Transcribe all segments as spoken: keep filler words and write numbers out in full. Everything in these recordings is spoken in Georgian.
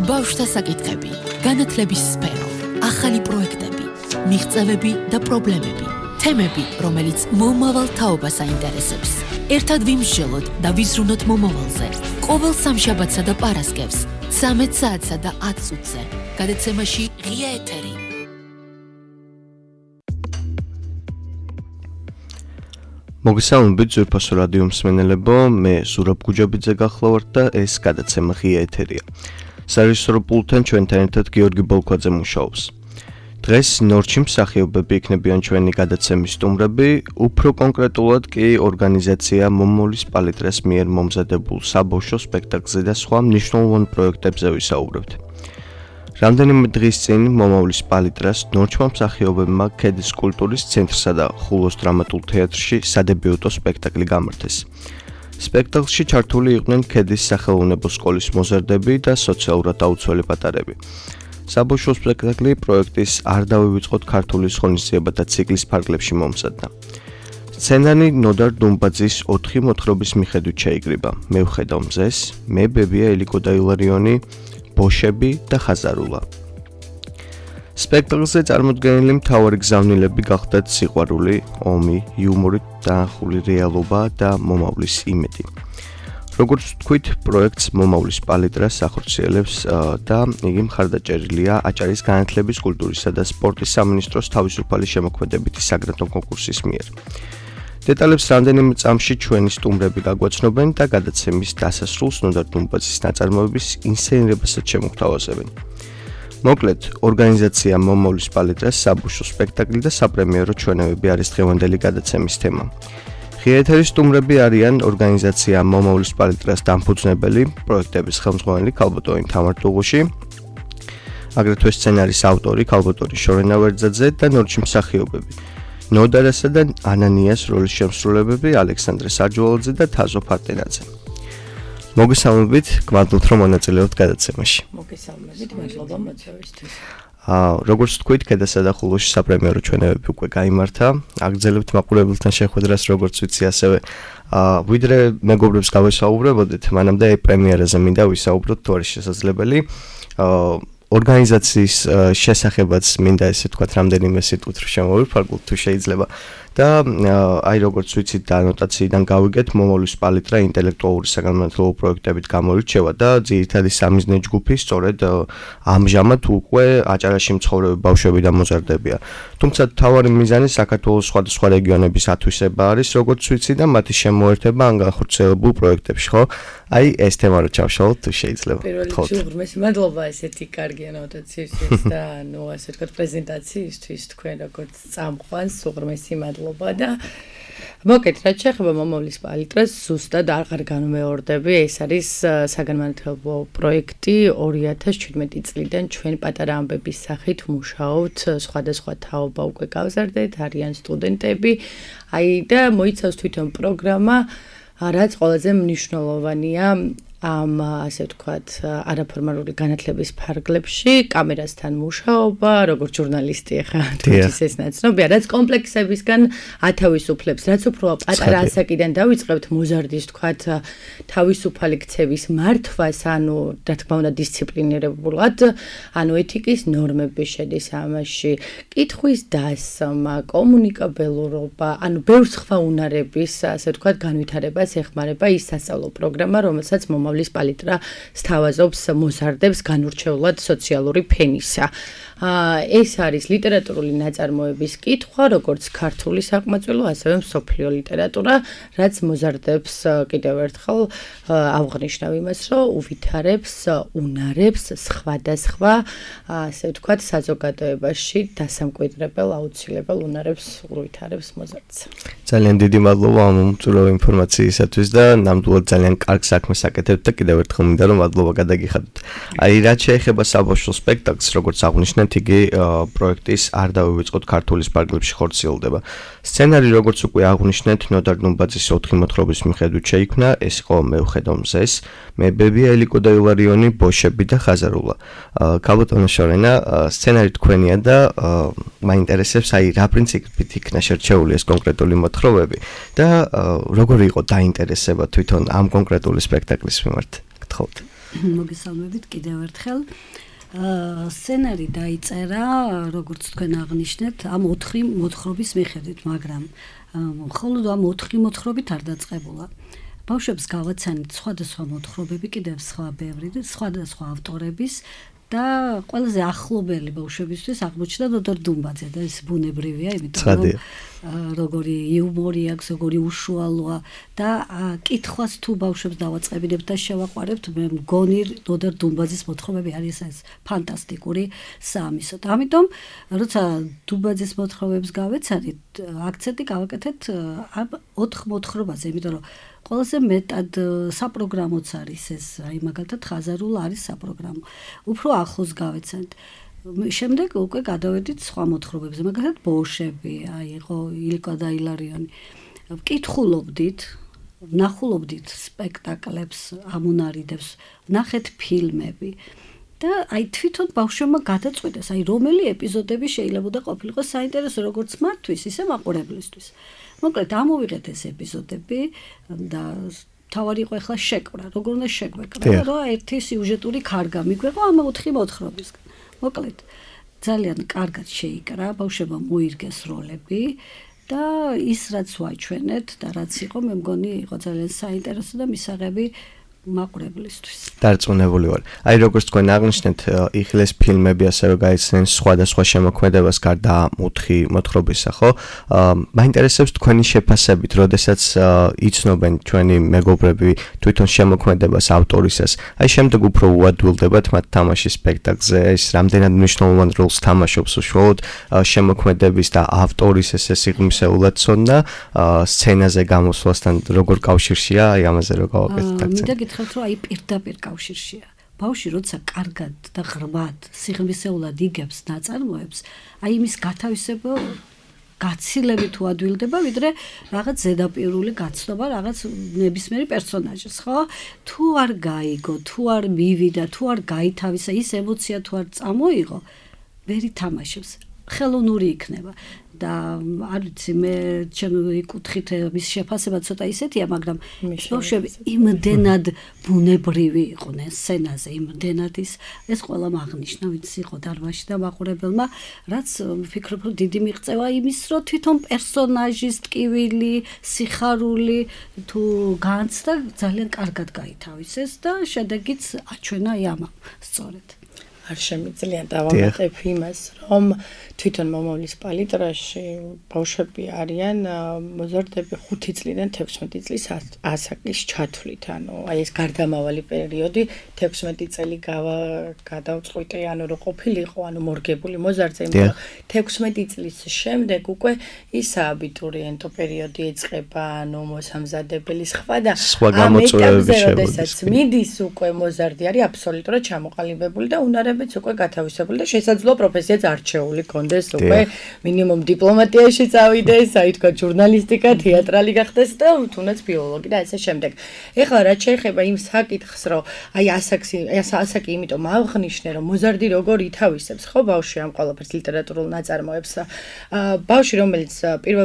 ბავშვთა საკითხები, განათლების სფერო, ახალი პროექტები, მიღწევები და პრობლემები, თემები, რომელიც მომავალ თაობას აინტერესებს. ერთად ვიმსჯელოთ და ვიზრუნოთ მომავალზე. ყოველ სამშაბათსა და პარასკევს, ცამეტ საათსა და ათ წუთზე. გადაცემაში ღია ეთერი. მოგესალმებით ძვირფასო რადიო მსმენელებო, მე ზურაბ გუჯაბიძე გახლავართ და ეს გადაცემა ღია ეთერია. სარეჟისორო პულტთან ჩვენთან ერთად გიორგი ბოლქვაძე მუშაობს. დღეს ნორჩი მსახიობები იქნებიან ჩვენი გადაცემის სტუმრები, უფრო კონკრეტულად კი ორგანიზაცია მომავლის პალიტრას მიერ მომზადებულ საბავშვო სპექტაკლზე და სხვა მნიშვნელოვან პროექტებზე ვისაუბრებთ. რამდენიმე დღის წინ მომავლის პალიტრას ნორჩმა მსახიობებმა ქედის კულტურის ცენტრსა და ხულოს დრამატულ თეატრში სადებიუტო სპექტაკლი გამართეს. სპექტაკლში ჩართული იყვნენ ქედის სახელოვნებო სკოლის მოზარდები და სოციალურად დაუცველი პატარები. საბავშვო სპექტაკლი პროექტის არ დავივიწყოთ ქართულის ღონისძიებათა ციკლის ფარგლებში მომზადდა. სცენარი ნოდარ დუმბაძის ოთხი მოთხრობის მიხედვით შეიკრიბა. მე ვხედავ მზეს, მე ბებია ელიკო დაილარიონი, ბოშები და ხაზარულა. სპექტაკლზე წარმოდგენილი მთავარი გზავნილები გახდათ სიყვარული, ომი, იუმორით დაახული რეალობა და მომავლის იმედი. როგორც ვთქვით, პროექტს მომავლის პალიტრას ახორციელებს და იგი მხარდაჭერილია აჭარის განათლების, კულტურისა და სპორტის სამინისტროს თავისუფალი შემოქმედებითი საგრანტო კონკურსის მიერ. დეტალებს რამდენიმე წამში ჩვენი სტუმრები გაგვაცნობენ და გადაცემის დასასრულს ნოდარ დუმბაძის ნაწარმოების ინსცენირებასაც შემოგთავაზებენ. მოკლედ, ორგანიზაცია მომავლის პალიტრას საბავშვო სპექტაკლი და საპრემიერო ჩვენებები არის დღევანდელი გადაცემის თემა. ღია ეთერის სტუმრები არიან ორგანიზაცია მომავლის პალიტრას დამფუძნებელი, პროექტების ხელმძღვანელი ქალბატონი თამარ დუღუში, აგრეთვე სცენარის ავტორი ქალბატონი შორენა ვერძაძე და ნორჩი მსახიობები. ნოდარასა და ანანიას როლის შემსრულებები ალექსანდრე სარჯვალაძე და თაზო ფარტენაძე. მოგესალმებით, გვანდობთ რომ მონაწილეობთ გადაცემაში. მოგესალმებით, მადლობა მოწვევისთვის. აა, როგორც ვთქვით, ქედასა და ხულოში საპრემიერო ჩვენებები უკვე გაიმართა. აგრძელებთ მაყურებელთან შეხვედრას, როგორც ვიცი, ასევე აა, ვიდრე მეგობრებს გავესაუბრებოდით, მანამდე პრემიერაზე მინდა ვისაუბროთ, თუ არის შესაძლებელი. აა ორგანიზაციის შესახებაც მინდა ესე თქვა რამდენიმე სიტყვით შემოვიფარგლოთ თუ შეიძლება და აი როგორც ვიცით და ანოტაციიდან გავიგეთ მომავლის პალიტრა ინტელექტუალური საგანმანათლებლო პროექტებით გამოირჩევა და ძირითადი სამიზნე ჯგუფი სწორედ ამჟამად უკვე აჭარაში მცხოვრები ბავშვები და მოზარდებია. თუმცა მთავარი მიზანი საქართველოს სხვადასხვა რეგიონების ათვისება არის, როგორც ვიცი და მათი შემოერთება ან განხორციელებულ პროექტებში, ხო? აი ეს თემა რო ჩავშალოთ თუ შეიძლება. პირველ რიგში უღრმესი მადლობა ესეთი კარგი ანოტაციისთვის და ანუ ასე ვთქვათ პრეზენტაციისთვის თქვენ როგორც წამყვანს უღრმესი მადლობა და მოკეთ რაც შეეხება მომავლის პალიტრას ზუსტად აღარ განმეორდები ეს არის საგანმანათლებლო პროექტი ორი ათას შვიდმეტი წლიდან ჩვენ პატარა ამბების სახით მუშაობთ სხვადასხვა თაობა უკვე გავზარდეთ არიან სტუდენტები აი და მოიცავს თვითონ პროგრამა რაც ყველაზე მნიშვნელოვანია ამ ასე ვთქვათ არაფორმალური განათლების ფარგლებში კამერასთან მუშაობა როგორც ჟურნალისტი ახლა თვითონ ეს ნაცნობია რაც კომპლექსებისგან ათავისუფლებს რაც უფრო პატარა ასაკიდან დავიწყებთ მოზარდის ვთქვათ თავისუფალი ქცევის მართვას ანუ რა თქმა უნდა დისციპლინირებულად ანუ ეთიკის ნორმები შედის ამაში კითხვის დასმა კომუნიკაბელურობა ანუ ბევრ სხვა უნარების ასე ვთქვათ განვითარებას ეხმარება ის სასწავლო პროგრამა რომელსაც მომავლის პალიტრა სთავაზობს მოზარდებს განურჩევლად სოციალური ფენისა. ეს არის ლიტერატურული ნაწარმოების კითხვა, როგორც ქართული საყმაწვილო, ასევე მსოფლიო ლიტერატურა, რაც მოზარდებს კიდევ ერთხელ ავღნიშნავ იმას, რომ უვითარებს, უნარებს სხვადასხვა, ასე ვთქვათ, საზოგადოებაში დასამკვიდრებელ აუცილებელ უნარებს უვითარებს მოზარდს. ძალიან დიდი მადლობა ამ უმწურო ინფორმაციისათვის და ნამდვილად ძალიან კარგ საქმეს აკეთებთ და კიდევ ერთხელ მინდა რომ მადლობა გადაგიხადოთ. აი რაც შეეხება საბავშვო სპექტაკლს, როგორც აღნიშნეთ, იგი პროექტის არ დავივიწყოთ ქართულის ფარგლებში ხორციელდება. სცენარი როგორც უკვე აღნიშნეთ, ნოდარ დუმბაძის ოთხი მოთხრობის მიხედვით შეიქმნა, ეს იყო მე ვხედავ მზეს, მე ბებია ელიკო დაილარიონი, ბოშები და ხაზარულა. ქალბატონო შორენა, სცენარი თქვენია და მაინტერესებს აი რა პრინციპით იქნა შერჩეული ეს კონკრეტული მოთხრობები და როგორი იყო დაინტერესება თვითონ ამ კონკრეტული სპექტაკლის მიმართ. გთხოვთ. მოგესალმებით კიდევ ერთხელ. სცენარი დაიწერა, როგორც თქვენ აღნიშნეთ, ამ ოთხი მოთხრობის მიხედვით, მაგრამ მხოლოდ ამ ოთხი მოთხრობით არ დაწყებულა. ბავშვებს გავაცანით სხვადასხვა მოთხრობები, კიდევ სხვა ბევრი, სხვადასხვა ავტორების და ყველაზე ახლობელი ბავშვებისთვის აღმოჩნდა დოდორ დუმბაძე და ეს ბუნებრივია, იმიტომ რომ როგორი იუმორი აქვს, როგორი უშუალოა და კითხვას თუ ბავშვებს დავაწყებინებთ და შევაყვარებთ, მე მგონი დოდორ დუმბაძის მოთხრობები არის ეს ფანტასტიკური საამისოდ. ამიტომ, როცა დუმბაძის მოთხრობებს გავეცადით, აქცენტი გავაკეთეთ ამ ოთხ მოთხრობაზე, იმიტომ რომ ყველაზე მეტად საპროგრამოც არის ეს, აი მაგალითად ხაზარულ არის საპროგრამო. უფრო ახლოს გავეცადით. შემდეგ უკვე გადავედით სხვა მოთხრობებზე, მაგალითად ბოშები, აი იყო ილკა და ილარიონი. ვკითხულობდით, ვნახულობდით სპექტაკლებს, ამუნარიდებს, ვნახეთ ფილმები. და აი თვითონ ბავშვებმა გადაწყვიტეს, აი რომელი ეპიზოდები შეიძლება ყოფილიყო საინტერესო როგორც მათთვის, ისე მაყურებლისთვის. მოკლედ ამოვიღეთ ეს ეპიზოდები და თავარი იყო ახლა შეკვრა, როგორ უნდა შეგვეკრა, რომ ერთი სიუჟეტური ქარგა მიგვეღო ამ ოთხი მოთხრობისგან. მოკლედ ძალიან კარგად შეიკრა, ბავშვებმა მოირგეს როლები და ის რაც ვაჩვენეთ და რაც იყო, მე მგონი იყო ძალიან საინტერესო და მისაღები მაყურებლისთვის. დარწმუნებული ვარ. აი როგორც თქვენ აღნიშნეთ, იხილეს ფილმები ასევე გაიცნენ სხვადასხვა შემოქმედებას გარდა ოთხი მოთხრობისა, ხო? მაინტერესებს თქვენი შეფასებით, როდესაც იცნობენ ჩვენი მეგობრები თვითონ შემოქმედებას, ავტორისას. აი შემდეგ უფრო უადვილდებათ მათ თამაშის სპექტაკლზე, ეს რამდენად მნიშვნელოვან როლს თამაშობს უშუალოდ შემოქმედების და ავტორის ესე სიღრმისეულად ცოდნა სცენაზე გამოსვლასთან როგორ კავშირშია, აი ამაზე რო გავაკეთეთ აქცენტი. ხეთ რომ აი პირდაპირ კავშირშია. ბავშვი როცა კარგად და ღრმად სიღრმისეულად იგებს ნაწარმოებს, აი იმის გათავისება გაცილებით უადვილდება, ვიდრე რაღაც ზედაპირული გაცნობა რაღაც ნებისმიერი პერსონაჟის, ხო? თუ არ გაიგო, თუ არ მივიდა, თუ არ გაითავისა ის ემოცია თუ არ წამოიღო, ვერ ითამაშებს. ხელოვნური იქნება. და არ ვიცი მე ჩემი კუთხით მის შეფასება ცოტა ისეთია, მაგრამ ბავშვები იმდენად ბუნებრივი იყვნენ სცენაზე, იმდენად ის ეს ყველამ აღნიშნა, ვინც იყო დარბაზში და მაყურებელმა, რაც ვფიქრობ, რომ დიდი მიღწევა იმის, რომ თვითონ პერსონაჟის ტკივილი, სიხარული თუ განცდა ძალიან კარგად გაითავისეს და შედეგიც აჩვენა აი ამამ სწორედ. არ შემიძლია დავამატებ იმას, რომ თვითონ მომავლის პალიტრაში ბავშვები არიან მოზარდები ხუთი წლიდან თექვსმეტი წლის ასაკის ჩათვლით, ანუ აი ეს გარდამავალი პერიოდი თექვსმეტი წელი გადავწყვიტე, ანუ რო ყოფილიყო, ანუ მორგებული მოზარდზე, იმიტომ თექვსმეტი წლის შემდეგ უკვე ის აბიტურიენტო პერიოდი ეწყება, ანუ მოსამზადებელი სხვა და ამ ეტაპზე როდესაც მიდის უკვე მოზარდი არის აბსოლუტურად ჩამოყალიბებული და უნარებიც უკვე გათავისებული და შესაძლოა პროფესიაც არჩეული კონდეს უკვე მინიმუმ დიპლომატიაში წავიდეს, აი თქვა ჟურნალისტიკა, თეატრალი გახდეს და თუნდაც ფილოლოგი და ასე შემდეგ. ეხლა რაც შეეხება იმ საკითხს, რომ აი ასაკი ასაკი იმიტომ ავღნიშნე, რომ მოზარდი როგორ ითავისებს, ხო, ბავშვი ამ ყველაფერს ლიტერატურულ ნაწარმოებს. ბავშვი, რომელიც პირველ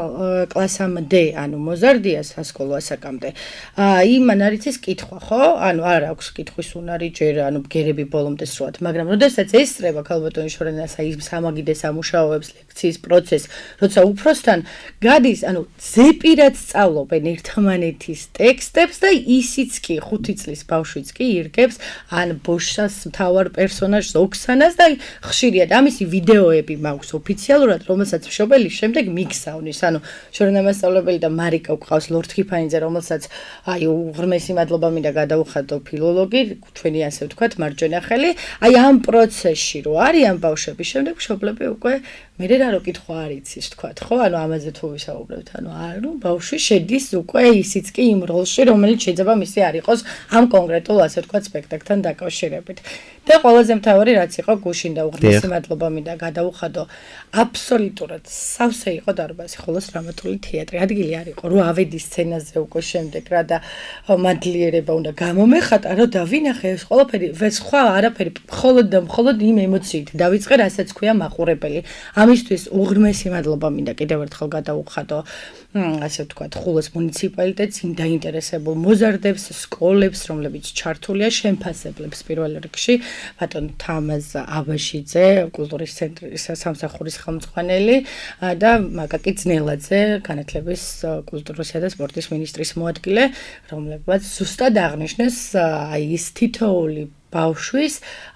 კლასამდე, ანუ მოზარდია სასკოლო ასაკამდე, იმან არის ის კითხვა, ხო? ანუ არ აქვს კითხვის უნარი ჯერ, ანუ ბგერები ბოლომდე სრულად, მაგრამ როდესაც ესწრება ქალბატონის შორენას აი სამაგიდეს ამუშავებს ლექციის პროცესს, როცა უფროსთან გადის, ანუ ზეპირად სწავლობენ ერთმანეთის ტექსტებს და ისიც კი ხუთი წლის ბავშვიც კი ირგებს ან ბოშას მთავარ პერსონაჟს ოქსანას და ხშირად ამისი ვიდეოები მაქვს ოფიციალურად, რომელსაც მშობელი შემდეგ მიქსავნის, ანუ შორენა მასწავლებელი და მარიკა გვყავს ლორდ ხიფანიძე, რომელსაც აი უღრმესი მადლობა მინდა გადაუხადო ფილოლოგი, ჩვენი ასე ვთქვათ მარჯვენა ხელი, აი ამ პროცესში რო არიან ბავშვები, შემდეგ მშობლები უკვე მე რა რო კითხვა არ იცის, თქვათ, ხო? ანუ ამაზე თუ ვისაუბრებთ, ანუ ანუ ბავშვი შედის უკვე ისიც კი იმ როლში, რომელიც შეიძლება მისი არ იყოს ამ კონკრეტულ ასე ვთქვათ სპექტაკლთან დაკავშირებით. და ყველაზე მთავარი რაც იყო გუშინ და უღრმესი მადლობა მინდა გადაუხადო, აბსოლუტურად სავსე იყო დარბაზი, ხოლოს დრამატული თეატრი. ადგილი არ იყო, რომ ავედი სცენაზე უკვე შემდეგ რა და მადლიერება უნდა გამომეხატა, რომ დავინახე ეს ყველაფერი, სხვა არაფერი მხოლოდ და მხოლოდ იმ ემოციით დავიწყე, რასაც ქვია მაყურებელი. ამისთვის უღრმესი მადლობა მინდა კიდევ ერთხელ გადაუხადო, ასე ვთქვათ, ხულოს მუნიციპალიტეტს, იმ დაინტერესებულ მოზარდებს, სკოლებს, რომლებიც ჩართულია, შემფასებლებს პირველ რიგში, ბატონ თამაზ აბაშიძე, კულტურის ცენტრის სამსახურის ხელმძღვანელი და მაკაკი ძნელაძე, განათლების, კულტურისა და სპორტის მინისტრის მოადგილე, რომლებიც ზუსტად აღნიშნეს აი ის თითოეული ბავშვის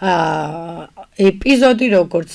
ეპიზოდი, როგორც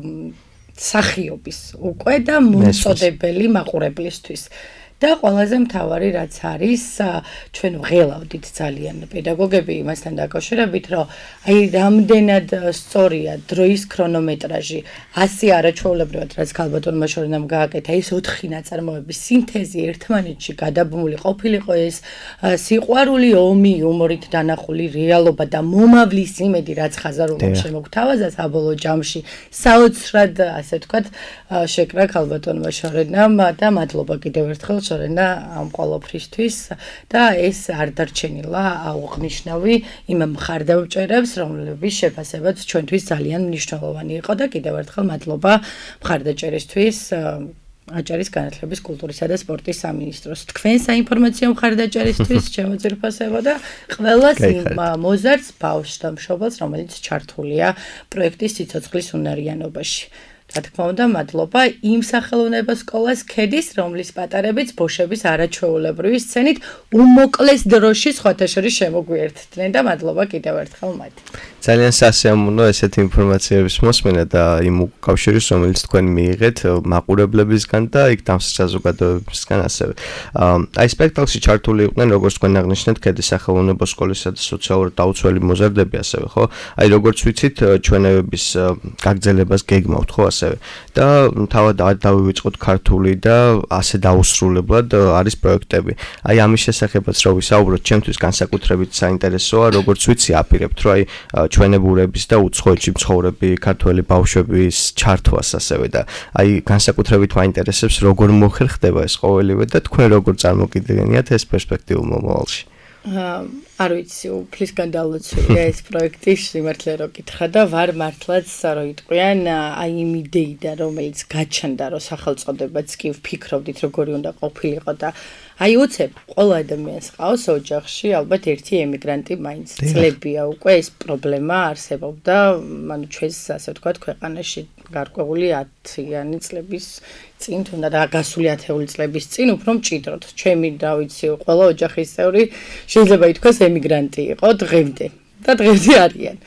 სახიობის უკვე და მომწოდებელი მაყურებლისთვის. და ყველაზე მთავარი რაც არის, ჩვენ ვღელავდით ძალიან პედაგოგები იმასთან დაკავშირებით, რომ აი რამდენად სწორია დროის ქრონომეტრაჟი, ასი არაჩვეულებრივად რაც ქალბატონმა შორენამ გააკეთა, ის ოთხი ნაწარმოების სინთეზი ერთმანეთში გადაბმული ყოფილიყო ეს სიყვარული, ომი, იუმორით დანახული რეალობა და მომავლის იმედი, რაც ხაზარულმა შემოგთავაზა საბოლოო ჯამში, საოცრად, ასე ვთქვათ, შეკრა ქალბატონმა შორენამ და მადლობა კიდევ ერთხელ შორენა ამ ყოველფრისთვის და ეს არ დარჩენილა აუღნიშნავი იმ მხარდამჭერებს, რომლების შეფასებაც ჩვენთვის ძალიან მნიშვნელოვანი იყო და კიდევ ერთხელ მადლობა მხარდაჭერისთვის აჭარის განათლების, კულტურისა და სპორტის სამინისტროს. თქვენ საინფორმაციო მხარდაჭერისთვის შემოძირფასება და ყველას იმ მოზარდს ბავშვს და მშობელს, რომელიც ჩართულია პროექტის სიცოცხლის უნარიანობაში. რა თქმა უნდა, მადლობა იმ სახელმწიფო სკოლას ქედის, რომლის პატარებიც ბოშების არაჩვეულებრივი სცენით უმოკლეს დროში სხვათა შორის შემოგვიერთდნენ და მადლობა კიდევ ერთხელ მათ. ძალიან სასიამოვნო ესეთი ინფორმაციების მოსმენა და იმ უკავშირის, რომელიც თქვენ მიიღეთ მაყურებლებისგან და იქ საზოგადოებისგან ასევე. აი სპექტაკლში ჩართული იყვნენ, როგორც თქვენ აღნიშნეთ, ქედის სახელმწიფო სკოლისა და სოციალურად დაუცველი მოზარდები ასევე, ხო? აი როგორც ვიცით, ჩვენებების გაგრძელებას გეგმავთ, ხო? და თავად დავივიწყოთ ქართული და ასე დაუსრულებლად არის პროექტები. აი ამის შესახებაც რო ვისაუბროთ, ჩემთვის განსაკუთრებით საინტერესოა, როგორც ვიცი, აპირებთ, რომ აი ჩვენებურების და უცხოეთში მცხოვრები ქართველი ბავშვების ჩართვას ასევე და აი განსაკუთრებით მაინტერესებს, როგორ მოხერხდება ეს ყოველივე და თქვენ როგორ წარმოგიდგენიათ ეს პერსპექტიულ მომავალში. არ ვიცი, უფლისგან დალოცულია ეს პროექტი, სიმართლე რო გითხრა და ვარ მართლაც რო იტყვიან, აი იმ იდეიდან, რომელიც გაჩნდა, რომ სახელწოდებაც კი ვფიქრობდით, როგორი უნდა ყოფილიყო და აი უცებ ყველა ადამიანს ყავს ოჯახში ალბათ ერთი ემიგრანტი მაინც წლებია უკვე ეს პრობლემა არსებობდა, ანუ ჩვენს ასე ვთქვათ ქვეყანაში გარკვეული ათიანი წლების წინ თუნდაც და გასული ათეული წლების წინ უფრო მჭიდროდ. ჩემი რა ვიცი, ყველა ოჯახის წევრი შეიძლება ითქვას ემიგრანტი იყო დღემდე და დღემდე არიან.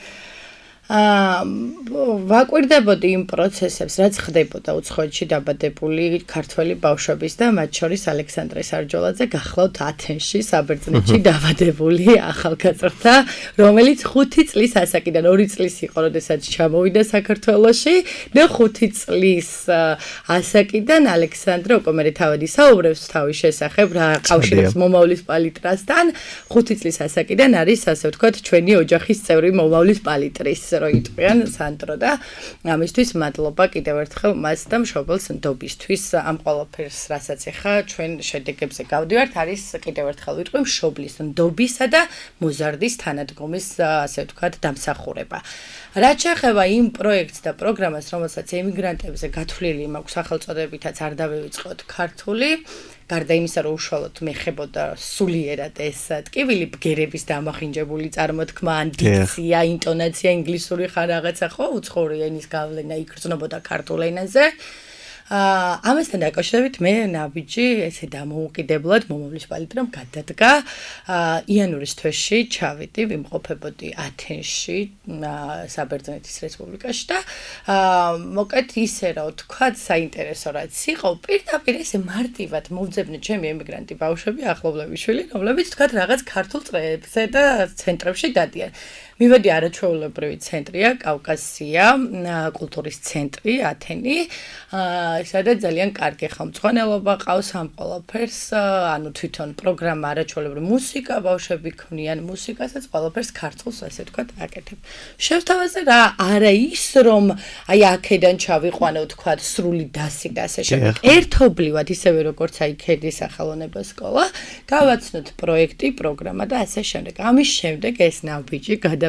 აა ვაკვირდებოდი იმ პროცესებს, რაც ხდებოდა უცხოეთში დაბადებული ქართველი ბავშვების და მათ შორის ალექსანდრე სარჯოლაძე გახლავთ ათენში, საბერძნეთში დაბადებული ახალგაზრდა, რომელიც ხუთი წლის ასაკიდან ორი წლის იყო, როდესაც ჩამოვიდა საქართველოში და ხუთი წლის ასაკიდან ალექსანდრე უკვე მე თავად ისაუბრებს თავის შესახებ, რა ყავშებს მომავლის პალიტრასთან, ხუთი წლის ასაკიდან არის ასე ვთქვათ ჩვენი ოჯახის წევრი მომავლის პალიტრის რო იტყვიან სანდრო და ამისთვის მადლობა კიდევ ერთხელ მას და მშობელს ნდობისთვის ამ ყველაფერს, რასაც ახლა ჩვენ შედეგებზე გავდივართ, არის კიდევ ერთხელ ვიტყვი მშობლის ნდობისა და მოზარდის თანადგომის ასე ვთქვათ დამსახურება. რაც შეეხება იმ პროექტს და პროგრამას, რომელსაც ემიგრანტებზე გათვლილი მაქვს სახელწოდებითაც არ დავივიწყოთ ქართული, გარდა იმისა, რომ უშუალოდ მეხებოდა სულიერად ეს ტკივილი ბგერების დამახინჯებული წარმოთქმა, დიქცია, ინტონაცია, ინგლისური ხარ რაღაცა ხო, უცხოური ენის გავლენა იგრძნობოდა ქართულ ენაზე. აა ამასთან დაკავშირებით მე ნაბიჯი ესე დამოუკიდებლად მომავლის პალიტრამ გადადგა. აა იანვრის თვეში ჩავიდი, ვიმყოფებოდი ათენში, საბერძნეთის რესპუბლიკაში და აა მოკეთ ისე რა ვთქვათ, საინტერესო რაც იყო, პირდაპირ ესე მარტივად მოვძებნე ჩემი ემიგრანტი ბავშვები, ახლობლებიშვილი, რომლებიც ვთქვათ რაღაც ქართულ წრეებზე და ცენტრებში დადიან. მივედი არაჩვეულებრივი ცენტრია, კავკასია, კულტურის ცენტრი, ათენი. აა სადაც ძალიან კარგი ხელმძღვანელობა ყავს ამ ყველაფერს, ანუ თვითონ პროგრამა არაჩვეულებრივი მუსიკა, ბავშვები ქმნიან მუსიკასაც, ყველაფერს ქართულს ასე ვთქვათ აკეთებ. შევთავაზე რა არა ის, რომ აი აქედან ჩავიყვანო ვთქვათ სრული დასი და ასე შემდეგ. ერთობლივად ისევე როგორც აი ქედის სახელმწიფო სკოლა, გავაცნოთ პროექტი, პროგრამა და ასე შემდეგ. ამის შემდეგ ეს ნაბიჯი გადა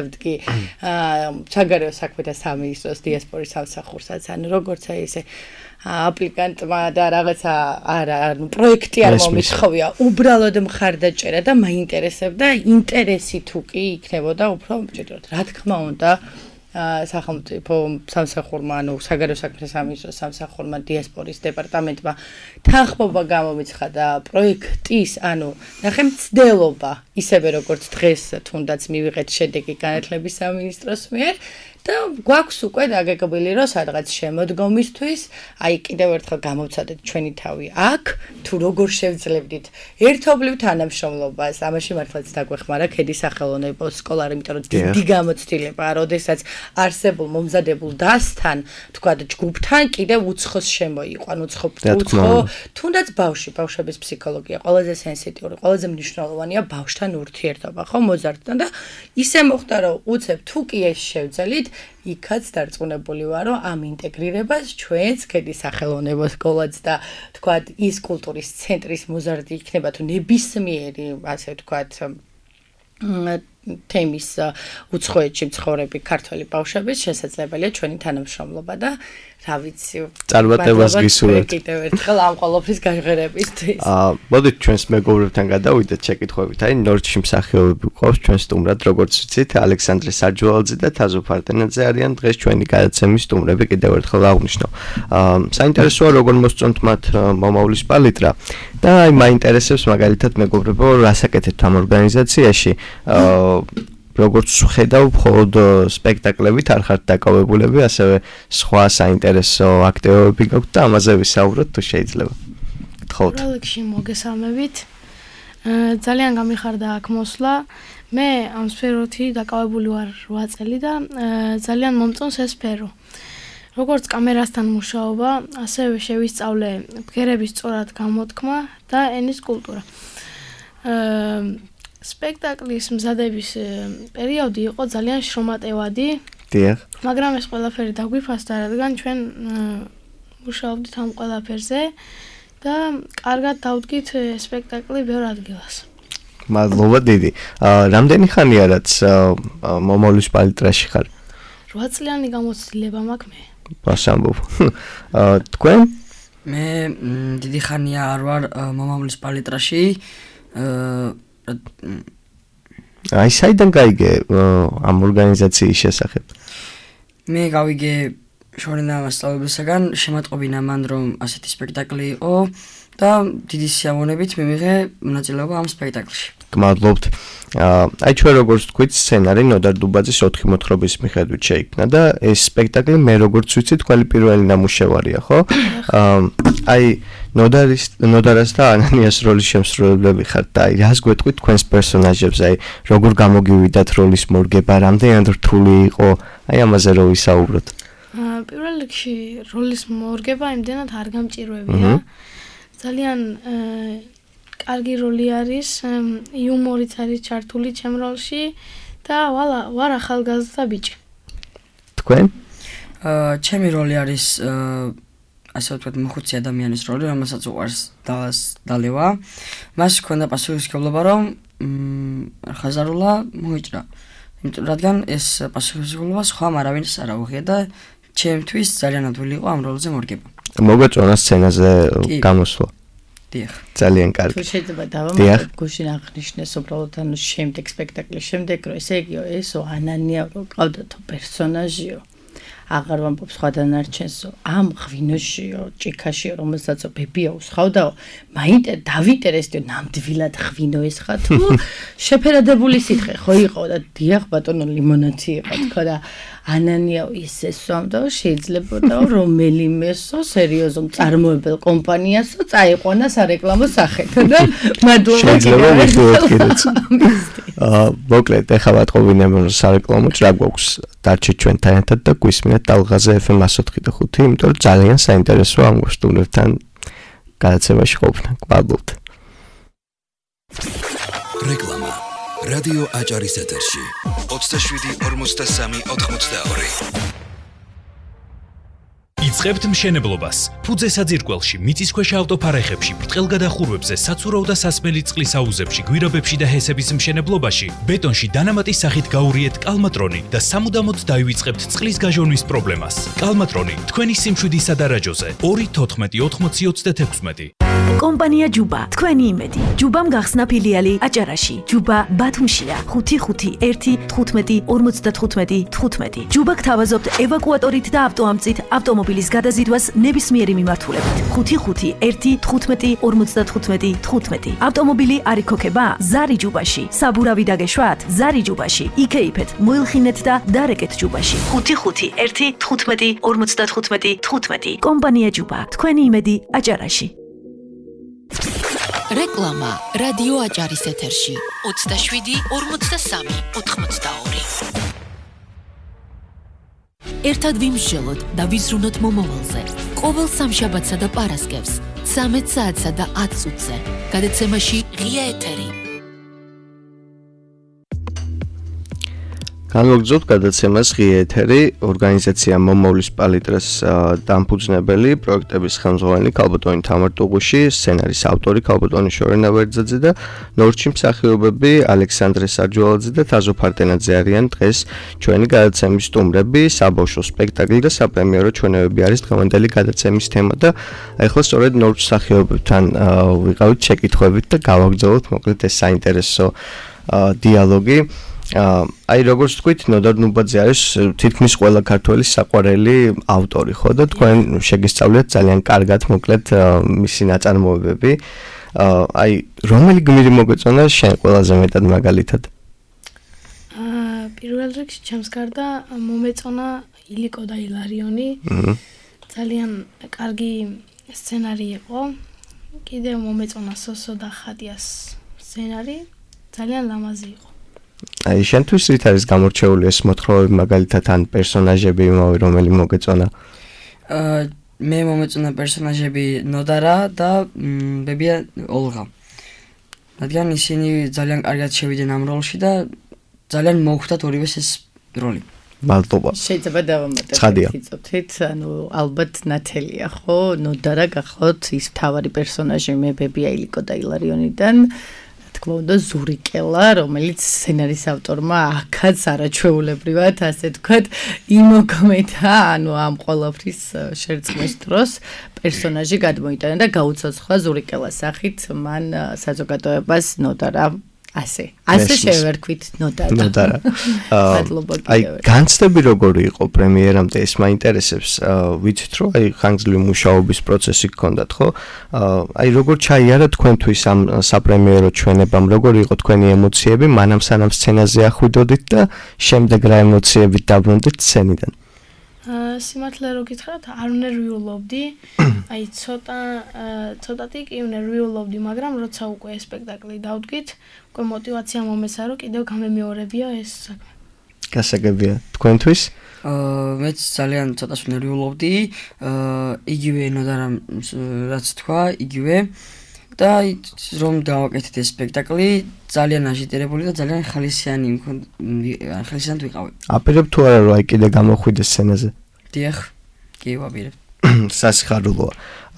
ვისაუბრებთ კი საგარეო საქმეთა სამინისტროს დიასპორის სამსახურსაც, ანუ როგორც აი ესე აპლიკანტმა და რაღაცა არა, ანუ პროექტი არ მომითხოვია, უბრალოდ მხარდაჭერა და მაინტერესებდა ინტერესი თუ კი იქნებოდა უფრო მჭიდროდ. რა თქმა უნდა, სახელმწიფო სამსახურმა, ანუ საგარეო საქმეთა სამინისტროს სამსახურმა, დიასპორის დეპარტამენტმა თანხმობა გამომიცხადა პროექტის, ანუ ნახე მცდელობა, ისევე როგორც დღეს თუნდაც მივიღეთ შედეგი განათლების სამინისტროს მიერ და გვაქვს უკვე დაგეგმილი, რომ სადღაც შემოდგომისთვის, აი კიდევ ერთხელ გამოვცადეთ ჩვენი თავი აქ, თუ როგორ შევძლებდით ერთობლივ თანამშრომლობას, ამაში მართლაც დაგვეხმარა ქედის სახელოვნებო სკოლა, იმიტომ რომ დიდი გამოცდილება, როდესაც არსებულ მომზადებულ დასთან, თქვა ჯგუფთან კიდევ უცხოს შემოიყვან, უცხო უცხო, თუნდაც ბავშვი, ბავშვების ფსიქოლოგია ყველაზე სენსიტიური, ყველაზე მნიშვნელოვანია ბავშვთან ურთიერთობა, ხო, მოზარდთან და ისე მოხდა, რომ უცებ თუ კი ეს შევძელით იქაც დარწმუნებული ვარ, რომ ამ ინტეგრირებას ჩვენც ქედის სახელოვნებო სკოლაც და თქვათ ის კულტურის ცენტრის მოზარდი იქნება თუ ნებისმიერი, ასე ვთქვათ, თემის უცხოეთში მცხოვრები ქართველი ბავშვების შესაძლებელია ჩვენი თანამშრომლობა და რა ვიცი, წარმატებას გისურვებთ. კიდევ ერთხელ ამ ყოველფრის გაჟღერებისთვის. აა, მოდით ჩვენს მეგობრებთან გადავიდეთ ჩეკითხვებით. აი, ნორჩში მსახიობები გვყავს ჩვენ სტუმრად, როგორც ვიცით, ალექსანდრე საჯვალაძე და თაზო ფარტენაძე არიან დღეს ჩვენი გადაცემის სტუმრები, კიდევ ერთხელ აღვნიშნო. აა, საინტერესოა როგორ მოსწონთ მათ მომავლის პალიტრა და აი მაინტერესებს მაგალითად მეგობრებო, რასაკეთებთ ამ ორგანიზაციაში. აა როგორც ხედავ, მხოლოდ სპექტაკლებით არ ხართ დაკავებულები, ასევე სხვა საინტერესო აქტივობები გაქვთ და ამაზე ვისაუბროთ თუ შეიძლება. გთხოვთ. პროექტში მოგესალმებით. ძალიან გამიხარდა აქ მოსვლა. მე ამ სფეროთი დაკავებული ვარ რვა წელი და ძალიან მომწონს ეს სფერო. როგორც კამერასთან მუშაობა, ასევე შევისწავლე ბგერების სწორად გამოთქმა და ენის კულტურა. სპექტაკლის მზადების პერიოდი იყო ძალიან შრომატევადი. დიახ. მაგრამ ეს ყველაფერი დაგვიფასდა, რადგან ჩვენ მუშაობდით ამ ყველაფერზე და კარგად დავდგით სპექტაკლი ბევრ ადგილას. მადლობა დიდი. რამდენი ხანია რაც მომავლის პალიტრაში ხარ? რვა წლიანი გამოცდილება მაქვს მე. ბასამბობ. თქვენ? მე დიდი ხანია არ ვარ მომავლის პალიტრაში. აი საიდან გაიგე ამ ორგანიზაციის შესახებ? მე გავიგე შორენა მასწავლებელსაგან, შემატყობინა მან რომ ასეთი სპექტაკლი იყო და დიდი სიამოვნებით მივიღე მონაწილეობა ამ სპექტაკლში. გმადლობთ. აი ჩვენ როგორც თქვით, სცენარი ნოდარ დუბაძის ოთხი მოთხრობის მიხედვით შეიქმნა და ეს სპექტაკლი მე როგორც ვიცი თქვენი პირველი ნამუშევარია, ხო? აი ნოდარის ნოდარას და ანანიას როლის შემსრულებლები ხართ და აი რას გვეტყვით თქვენს პერსონაჟებს, აი როგორ გამოგივიდათ როლის მორგება, რამდენად რთული იყო, აი ამაზე რო ვისაუბროთ. პირველ რიგში როლის მორგება იმდენად არ გამჭირვებია. ძალიან კარგი როლი არის, იუმორიც არის ჩართული ჩემ როლში და ვალა ვარ ახალგაზრდა ბიჭი. თქვენ? აა ჩემი როლი არის ასე ვთქვათ მოხუცი ადამიანის როლი, რომელსაც უყვარს დალას დალევა. მას ჰქონდა პასუხისმგებლობა რომ ხაზარულა მოიჭრა. იმიტომ რადგან ეს პასუხისმგებლობა სხვა არავინს არ აუღია და ჩემთვის ძალიან ადვილი იყო ამ როლზე მორგება. მოგეწონა სცენაზე გამოსვლა. დიახ. ძალიან კარგი. თუ შეიძლება დავამატებ, გუშინ აღნიშნეს უბრალოდ ანუ შემდეგ სპექტაკლის შემდეგ, რომ ესე იგივე ესო ანანია რო ყავდათო პერსონაჟიო. აღარ ვამბობ სხვა დანარჩენსო, ამ ღვინოშიო, ჭიქაშიო, რომელსაც ბებია უსხავდაო, მაინტერ დავინტერესდიო ნამდვილად ღვინო ეს ხა თუ შეფერადებული სითხე ხო იყო და დიახ ბატონო ლიმონათი იყო თქო და ანანია ისე სვამდა შეიძლებოდა რომელიმესო სერიოზულ მწარმოებელ კომპანიასო წაიყვანა სარეკლამო სახეთ და მადლობა შეიძლება ვიხილოთ კიდეც აა მოკლედ ეხლა ვატყობინებ რომ სარეკლამოც რა გვაქვს დარჩეთ ჩვენთან ერთად და გვისმინეთ ტალღაზე ეფ ემ one oh five point five იმიტომ რომ ძალიან საინტერესოა ამ სტუმრებთან გადაცემაში ყოფნა. გმადლობთ. რეკლამა რადიო აჭარის ეთერში ოცდაშვიდი ორმოცდასამი ოთხმოცდაორი ვიწყებთ მშენებლობას. ფუძე საძირკველში, მიწისქვეშა ავტოფარეხებში, ბრტყელგადახურვებზე, საცურაო და სასმელი წყლის აუზებში, გვირაბებში და ჰესების მშენებლობაში, ბეტონში დანამატის სახით გაურიეთ კალმატრონი და სამუდამოდ დაივიწყებთ წყლის გაჟონვის პრობლემას. კალმატრონი, თქვენი სიმშვიდისა და რაჯოზე. ორი თოთხმეტი ოთხმოცი ოცდაექვსმეტი. კომპანია ჯუბა, თქვენი იმედი. ჯუბამ გახსნა ფილიალი აჭარაში. ჯუბა ბათუმშია. ხუთი ხუთი ერთი თხუთმეტი ორმოცდათხუთმეტი თხუთმეტი. ჯუბა გთავაზობთ ევაკუატორით და ავტოამწით ავტომობილის გადაზიდვას ნებისმიერი მიმართულებით. ხუთი ხუთი ერთი თხუთმეტი ორმოცდათხუთმეტი თხუთმეტი. ავტომობილი არ იქოქება? ზარი ჯუბაში. საბურავი დაგეშვათ? ზარი ჯუბაში. იქეიფეთ, მოილხინეთ და დარეკეთ ჯუბაში. ხუთი ხუთი ერთი თხუთმეტი ორმოცდათხუთმეტი თხუთმეტი. კომპანია ჯუბა, თქვენი იმედი აჭარაში. რეკლამა რადიო აჭარის ეთერში ოცდაშვიდი ორმოცდასამი ოთხმოცდაორი. ერთად ვიმსჯელოთ და ვიზრუნოთ მომავალზე. ყოველ სამშაბათსა და პარასკევს ცამეტ საათსა და ათ წუთზე გადაცემაში ღია ეთერი. განვაგრძობთ გადაცემას ღია ეთერი. ორგანიზაცია მომავლის პალიტრას დამფუძნებელი, პროექტების ხელმძღვანელი ქალბატონი თამარ ტუღუში, სცენარის ავტორი ქალბატონი შორენა ვერძაძე და ნორჩი მსახიობები ალექსანდრე სარჯვალაძე და თაზო ფარტენაძე არიან დღეს ჩვენი გადაცემის სტუმრები. საბავშვო სპექტაკლი და საპრემიერო ჩვენებები არის დღევანდელი გადაცემის თემა და ახლა სწორედ ნორჩ მსახიობებთან ვიყავით შეკითხვებით და გავაგრძელოთ მოკლედ ეს საინტერესო დიალოგი. აი როგორც თქვით, ნოდარ ნუბაძე არის თითქმის ყველა ქართველის საყვარელი ავტორი, ხო და თქვენ შეგესწავლეთ ძალიან კარგად მოკლედ მისი ნაწარმოებები. აი რომელი გმირი მოგეწონა შენ ყველაზე მეტად მაგალითად? აა პირველ რიგში ჩემს გარდა მომეწონა ილიკო და ილარიონი. ძალიან კარგი სცენარი იყო. კიდევ მომეწონა სოსო და ხატიას სცენარი. ძალიან ლამაზი იყო. აი შენთვის რით არის გამორჩეული ეს მოთხრობები მაგალითად ან პერსონაჟები იმავე რომელი მოგეწონა? აა მე მომეწონა პერსონაჟები ნოდარა და ბებია ოლღა. რადგან ისინი ძალიან კარგად შევიდნენ ამ როლში და ძალიან მოუხვდათ ორივეს ეს როლი. მადლობა. შეიძლება დავამატებთ იწოთით, ანუ ალბათ ნათელია, ხო? ნოდარა გახლავთ ის მთავარი პერსონაჟი მე ბებია ილიკო და ილარიონიდან. თქმა უნდა ზურიკელა, რომელიც სცენარის ავტორმა აქაც არაჩვეულებრივად, ასე თქვათ, იმოგმეთა, ანუ ამ ყველაფრის შერწყმის დროს პერსონაჟი გადმოიტანა და გაუცოცხლა ზურიკელას სახით მან საზოგადოებას ნოდარა ასე. ასე შევერქვით ნოდარა. ნოდარა. აი განცდები როგორი იყო პრემიერამდე ეს მაინტერესებს. ვიცით რომ აი ხანგრძლივი მუშაობის პროცესი გქონდათ, ხო? აი როგორ ჩაიარა თქვენთვის ამ საპრემიერო ჩვენებამ, როგორი იყო თქვენი ემოციები, მანამ სანამ სცენაზე ახვიდოდით და შემდეგ რა ემოციებით დაბრუნდით სცენიდან? აა სიმართლე რო გითხრათ, არ ნერვიულობდი. აი ცოტა ცოტათი კი ნერვიულობდი, მაგრამ როცა უკვე ეს სპექტაკლი დავდგით, უკვე мотиваცია მომეცა, რომ კიდევ გამემეორებია ეს საქმე. გასაგებია თქვენთვის? აა მეც ძალიან ცოტას ნერვიულობდი. აა იგივე ნოდარა რაც თქვა, იგივე და რომ დავაკეთეთ ეს სპექტაკლი, ძალიან აჟიტირებული და ძალიან ხალისიანი ხალისიანად ვიყავი. აპირებ თუ არა რომ აი კიდე გამოხვიდე სცენაზე? დიახ, კი ვაპირებ. სასიხარულოა.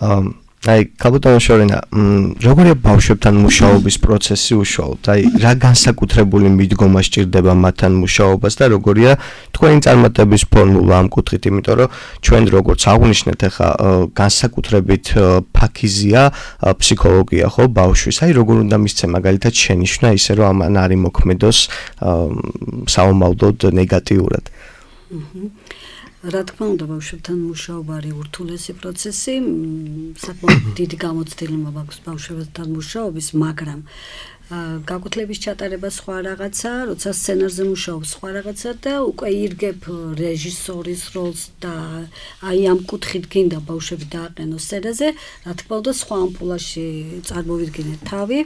აი ქალბატონო შორენა, როგორია ბავშვებთან მუშაობის პროცესი უშუალოდ? აი რა განსაკუთრებული მიდგომა სჭირდება მათთან მუშაობას და როგორია თქვენი წარმატების ფორმულა ამ კუთხით, იმიტომ რომ ჩვენ როგორც აღვნიშნეთ ახლა განსაკუთრებით ფაქიზია ფსიქოლოგია, ხო, ბავშვის. აი როგორ უნდა მისცე მაგალითად შენიშვნა ისე რომ ამან არ იმოქმედოს საომალდოდ ნეგატიურად. რა თქმა უნდა, ბავშვებთან მუშაობა არის ურთულესი პროცესი, საკმაოდ დიდი გამოცდილება მაქვს ბავშვებთან მუშაობის, მაგრამ გაკუთლების ჩატარება სხვა რაღაცა, როცა სცენარზე მუშაობ სხვა რაღაცა და უკვე ირგებ რეჟისორის როლს და აი ამ კუთხით გინდა ბავშვები დააყენოს სცენაზე, რა თქმა უნდა, სხვა ამპულაში წარმოვიდგინეთ თავი.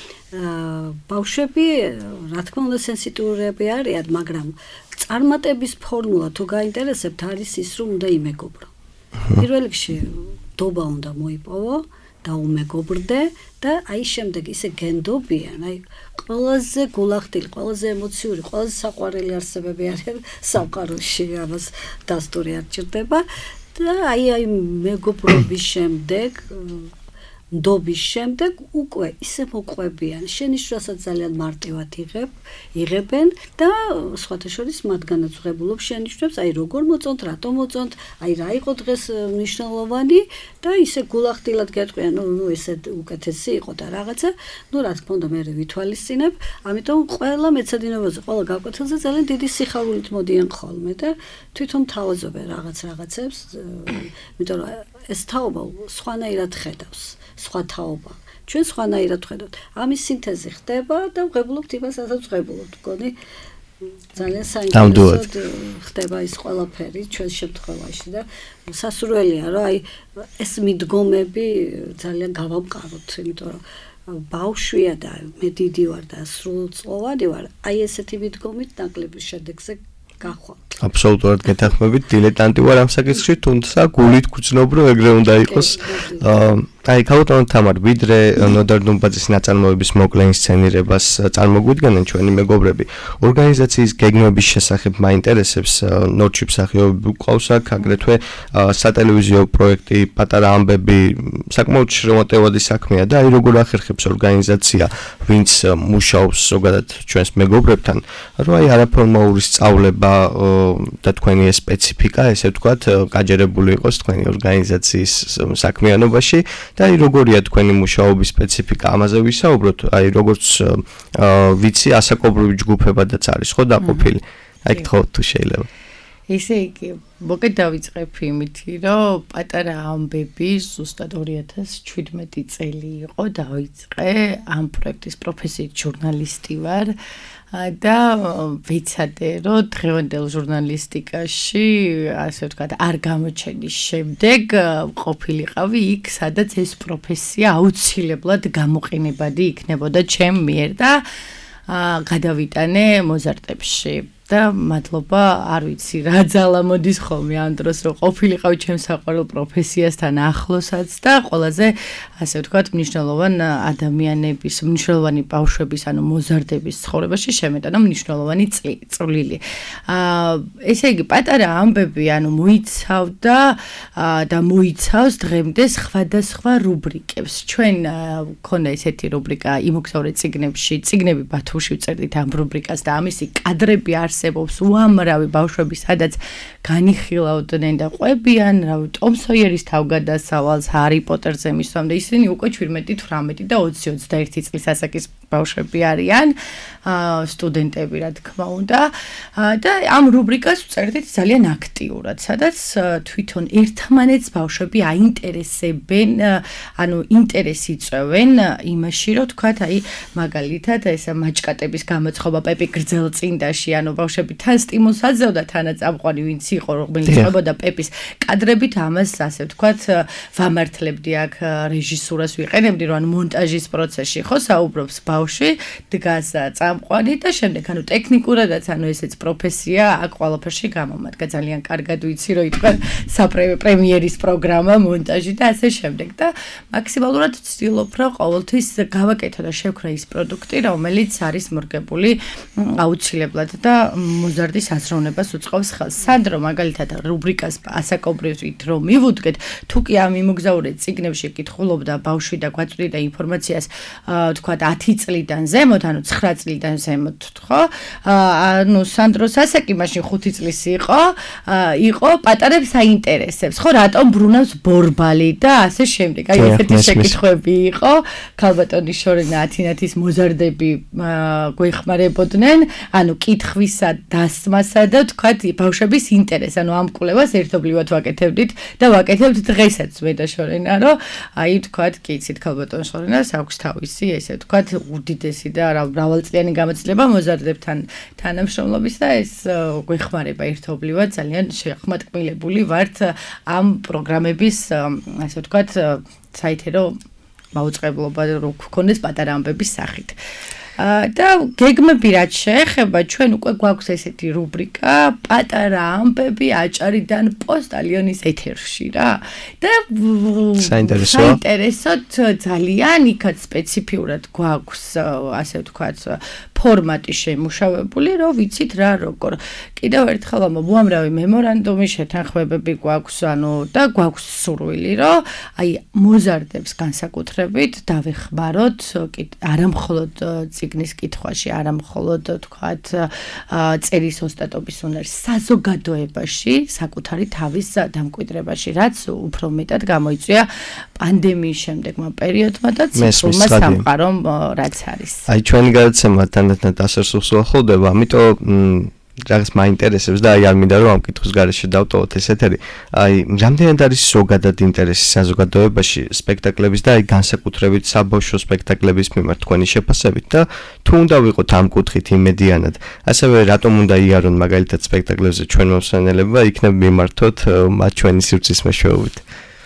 ბავშვები, რა თქმა უნდა, სენსიტიურები არიან, მაგრამ წარმატების ფორმულა თუ გაინტერესებთ არის ის, რომ უნდა იმეგობრო. პირველ რიგში დობა უნდა მოიპოვო და უმეგობრდე და აი შემდეგ ისე გენდობიან, აი ყველაზე გულახდილი, ყველაზე ემოციური, ყველაზე საყვარელი არსებები არიან სამყაროში, ამას დასტური არ ჭირდება და აი აი მეგობრობის შემდეგ ნდობის შემდეგ უკვე ისე მოყვებიან შენიშვნასაც ძალიან მარტივად იღებ იღებენ და სხვათა შორის მათგანაც ვღებულობ შენიშვნებს აი როგორ მოწონთ რატომ მოწონთ აი რა იყო დღეს მნიშვნელოვანი და ისე გულახდილად გეტყვიან ნუ ნუ ესე უკეთესი იყო და რაღაცა ნუ რა თქმა უნდა მე ვითვალისწინებ ამიტომ ყველა მეცადინებაზე ყველა გაკვეთილზე ძალიან დიდი სიხარულით მოდიან ხოლმე და თვითონ თავაზობენ რაღაც რაღაცებს იმიტომ რომ ეს თაობა სხვანაირად ხედავს სხვა თაობა. ჩვენ სხვანაირად ვხედავთ. ამის სინთეზი ხდება და ვღებულობთ იმას, რასაც ვღებულობთ. მგონი ძალიან საინტერესოდ ხდება ის ყველაფერი ჩვენ შემთხვევაში და სასურველია, რომ აი ეს მიდგომები ძალიან გავამყაროთ, იმიტომ რომ ბავშვია და მე დიდი ვარ და სრულწლოვანი ვარ. აი ესეთი მიდგომით ნაკლების შედეგზე გახვალ. აბსოლუტურად გეთანხმებით, დილეტანტი ვარ ამ საკითხში, თუმცა გულით გძნობრო ეგრე უნდა იყოს. აი, ქალბატონო თამარ, ვიდრე ნოდარ დუმბაძის ნაწარმოების მოკლე ინსცენირებას წარმოგვიდგენენ ჩვენი მეგობრები, ორგანიზაციის გეგმების შესახებ მაინტერესებს, ნორჩი მსახიობები გვყავს აქ, აგრეთვე სატელევიზიო პროექტი, პატარა ამბები, საკმაოდ შრომატევადი საქმეა და აი როგორ ახერხებს ორგანიზაცია, ვინც მუშაობს ზოგადად ჩვენს მეგობრებთან, რომ აი არაფორმალური სწავლება და თქვენი სპეციფიკა, ესე ვთქვათ, გაჯერებული იყოს თქვენი ორგანიზაციის საქმიანობაში და აი როგორია თქვენი მუშაობის სპეციფიკა, ამაზე ვისაუბროთ, აი როგორც ვიცი, ასაკობრივი ჯგუფებადაც არის ხო დაყოფილი. აი გთხოვთ თუ შეიძლება. ესე იგი, მოკეთ დავიწყებ იმითი, რომ პატარა ამბები ზუსტად ორი ათას შვიდმეტი წელი იყო, დავიწყე ამ პროექტის პროფესიით ჟურნალისტი ვარ. და ვიცადე, რომ დღევანდელ ჟურნალისტიკაში, ასე ვთქვათ, არ გამოჩენის შემდეგ ყოფილიყავი იქ, სადაც ეს პროფესია აუცილებლად გამოყენებადი იქნებოდა ჩემ მიერ და გადავიტანე მოზარდებში. და მადლობა, არ ვიცი რა ძალა მოდის ხოლმე ამ დროს, რომ ყოფილიყავი ჩემს საყვარელ პროფესიასთან ახლოსაც და ყველაზე, ასე ვთქვათ, მნიშვნელოვან ადამიანების, მნიშვნელოვანი ბავშვების, ანუ მოზარდების ცხოვრებაში შემეტანა მნიშვნელოვანი წვლილი. აა ესე იგი, პატარა ამბები, ანუ მოიცავდა და მოიცავს დღემდე სხვადასხვა რუბრიკებს. ჩვენ მქონდა ესეთი რუბრიკა იმოგზაურე წიგნებში, წიგნები ბათუმში ვწერდით ამ რუბრიკას და ამისი კადრები არ არსებობს უამრავი ბავშვები, სადაც განიხილავდნენ და ყვებიან, რავი, ტომ სოიერის თავგადასავალს, ჰარი პოტერზე მისვამ და ისინი უკვე შვიდმეტი, თვრამეტი და ოცი ოცდაერთი წლის ასაკის ბავშვები არიან, სტუდენტები, რა თქმა უნდა. და ამ რუბრიკას ვწერდით ძალიან აქტიურად, სადაც თვითონ ერთმანეთს ბავშვები აინტერესებენ, ანუ ინტერესი იწვევენ იმაში, რომ თქვათ, აი, მაგალითად, ეს მაჭკატების გამოცხობა პეპი გრძელწინდაში, ანუ ბავშვები თან სტიმულს აძლევდა, თანაც ამყვანი ვინც იყო, რომელიც ყვებოდა პეპის კადრებით, ამას ასე ვთქვათ, ვამართლებდი აქ რეჟისურას ვიყენებდი, რომ ანუ მონტაჟის პროცესში ხო საუბრობს ბავშვი, დგას წამყვანი და შემდეგ ანუ ტექნიკურადაც ანუ ესეც პროფესია აქ ყველაფერში გამომადგა. ძალიან კარგად ვიცი, რომ ითქვან საპრემიერის პროგრამა, მონტაჟი და ასე შემდეგ და მაქსიმალურად ვცდილობ, რომ ყოველთვის გავაკეთო და შევქრა ის პროდუქტი, რომელიც არის მორგებული აუცილებლად და მოზარდის აზროვნებას უწყობს ხელს. სანდრო მაგალითად რუბრიკას ასაკობრივით რომ მივუდგეთ, თუ კი ამ იმოგზაურე წიგნებში კითხულობდა ბავშვი და გვაწვდიდა ინფორმაციას, თქვათ ათი წლიდან ზემოთ, ანუ ცხრა წლიდან ზემოთ, ხო? ანუ სანდროს ასაკი მაშინ ხუთი წლის იყო, იყო პატარებს აინტერესებს, ხო, რატომ ბრუნავს ბორბალი და ასე შემდეგ. აი ესეთი შეკითხვები იყო. ქალბატონის შორენა ათინათის მოზარდები გვეხმარებოდნენ, ანუ კითხვისა დასმასა და თქვათ ბავშვების ინტერესს, ანუ ამ კვლევას ერთობლივად ვაკეთებდით და ვაკეთებთ დღესაც მე და შორენა, რომ აი თქვათ, კი იცით ქალბატონის შორენას აქვს თავისი, ესე თქვათ, უდიდესი და რა მრავალწლიანი გამოცდილება მოზარდებთან თანამშრომლობის და ეს გვეხმარება ერთობლივად, ძალიან შეხმატკმილებული ვართ ამ პროგრამების, ასე ვთქვათ, საითერო მაუწყებლობა რო გქონდეს პატარა ამბების სახით. და გეგმები რაც შეეხება, ჩვენ უკვე გვაქვს ესეთი რუბრიკა პატარა ამბები აჭარიდან პოსტალიონის ეთერში რა. და საინტერესოდ ძალიან იქაც სპეციფიურად გვაქვს ასე ვთქვათ ფორმატი შემუშავებული, რომ ვიცით რა როგორ. კიდევ ერთხელ უამრავი მემორანდუმი შეთანხმებები გვაქვს, ანუ და გვაქვს სურვილი, რომ აი მოზარდებს განსაკუთრებით დავეხმაროთ არა მხოლოდ წიგნის კითხვაში, არა მხოლოდ ვთქვათ წერის ოსტატობის უნარს, საზოგადოებაში, საკუთარი თავის დამკვიდრებაში, რაც უფრო მეტად გამოიწვია პანდემიის შემდეგმა პერიოდმა და ციფრულმა სამყარომ რაც არის. აი ჩვენი გადაცემა თანდათან დასასრულს უახლოვდება, ამიტომ რაღაც მაინტერესებს და აი არ მინდა რომ ამ კითხვის გარეშე დავტოვოთ ეს ეთერი. აი რამდენად არის ზოგადად ინტერესი საზოგადოებაში სპექტაკლების და აი განსაკუთრებით საბავშვო სპექტაკლების მიმართ თქვენი შეფასებით და თუ უნდა ვიყოთ ამ კუთხით იმედიანად, ასევე რატომ უნდა იარონ მაგალითად სპექტაკლებზე ჩვენ მოსვენელება იქნებ მიმართოთ მათ ჩვენი სივრცის მეშვეობით.